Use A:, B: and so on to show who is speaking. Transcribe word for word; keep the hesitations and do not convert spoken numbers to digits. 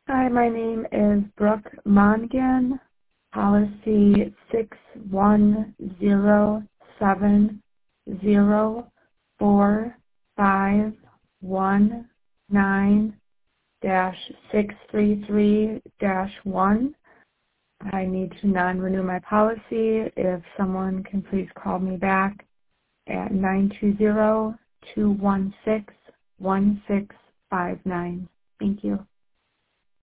A: Hi, my name is Brooke Mongan, policy six one zero seven zero four five one nine dash six three three dash one. I need to non-renew my policy. If someone can please call me back at nine two zero, two one six, one six five nine. Thank you.